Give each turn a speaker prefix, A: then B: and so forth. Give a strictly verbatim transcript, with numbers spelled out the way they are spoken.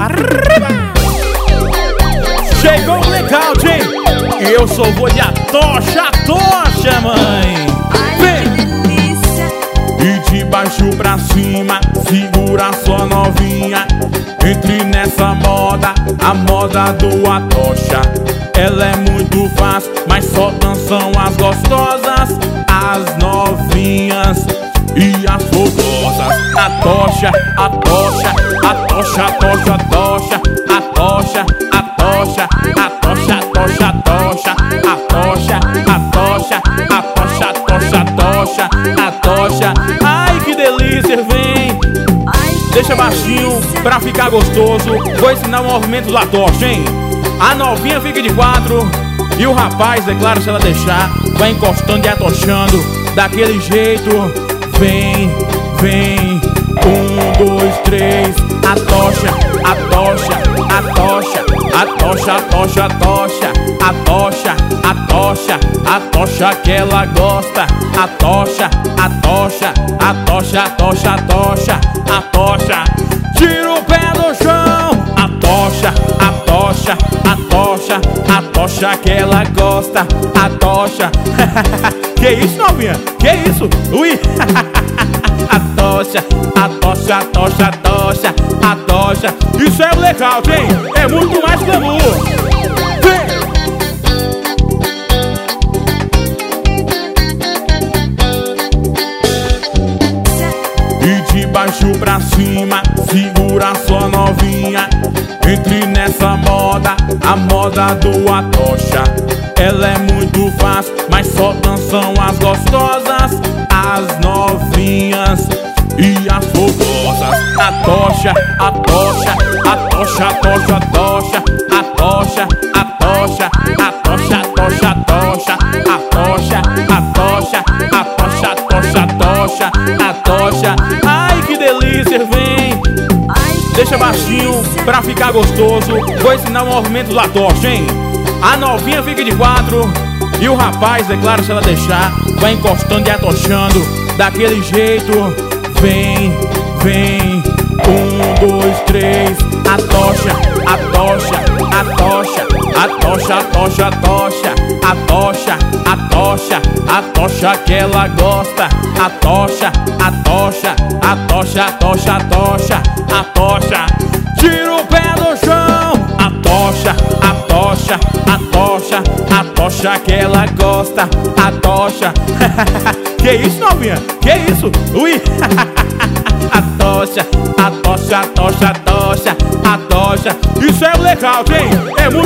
A: Arriba! Chegou o blackout, hein? Eu sou o vô de a tocha, a tocha, mãe. Vem! E de baixo pra cima, segura sua novinha. Entre nessa moda, a moda do a tocha. Ela é muito fácil, mas só dançam as gostosas, as novinhas e as fofosas. A tocha, a tocha, a tocha, a tocha, a tocha, a tocha, a tocha, a tocha, a tocha, a tocha, a tocha, a tocha, a tocha, a tocha, a tocha, a tocha. Ai, que delícia, vem! Deixa baixinho pra ficar gostoso. Vou ensinar o movimento da tocha, hein? A novinha fica de quatro e o rapaz, é claro, se ela deixar, vai encostando e atochando daquele jeito. Vem, vem, um, dois, três. A tocha, a tocha, a tocha, a tocha, a tocha, a tocha, a tocha, a tocha, a tocha que ela gosta. A tocha, a tocha, a tocha, a tocha, a tocha, a tocha. Tira o pé do chão. A tocha, a tocha, a tocha, a tocha que ela gosta. A tocha. Que isso, novinha? Que isso? Ui! A tocha, a tocha, a tocha, a tocha, a tocha. Isso é blackout, hein? É muito mais glamour. Vem! E de baixo pra cima, segura sua novinha. Entre nessa moda, a moda do a tocha. Ela é muito fácil, mas só dançam as gostosas, as novinhas e as fofosas. A tocha, a tocha, a tocha, a tocha, a tocha, a tocha, a tocha, a tocha, a tocha, a tocha, a tocha, a tocha, a tocha, a tocha, a tocha, a tocha. Ai, que delícia, vem! Deixa baixinho pra ficar gostoso. Vou ensinar o movimento da tocha, hein? A novinha fica de quatro e o rapaz, é claro, se ela deixar, vai encostando e atochando daquele jeito. Vem, vem, um, dois, três. A tocha, a tocha, a tocha, a tocha, a tocha, a tocha, a tocha, a tocha, a tocha que ela gosta. A tocha, a tocha, a tocha, a tocha, a tocha, a tocha. Tira o pé do chão. A tocha, a tocha, a tocha, a tocha que ela gosta. A tocha. Que isso, novinha? Que isso? Ui! A tocha, a tocha, a tocha, a tocha, a tocha. Isso é blackout, hein? É muito